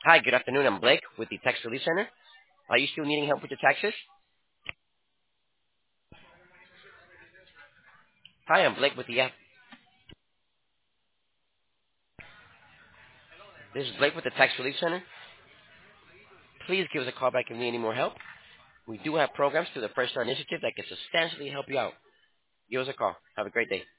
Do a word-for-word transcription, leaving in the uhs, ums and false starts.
Hi, good afternoon. I'm Blake with the Tax Relief Center. Are you still needing help with your taxes? Hi, I'm Blake with the app. This is Blake with the Tax Relief Center. Please give us a call back if you need any more help. We do have programs through the Fresh Start Initiative that can substantially help you out. Give us a call. Have a great day.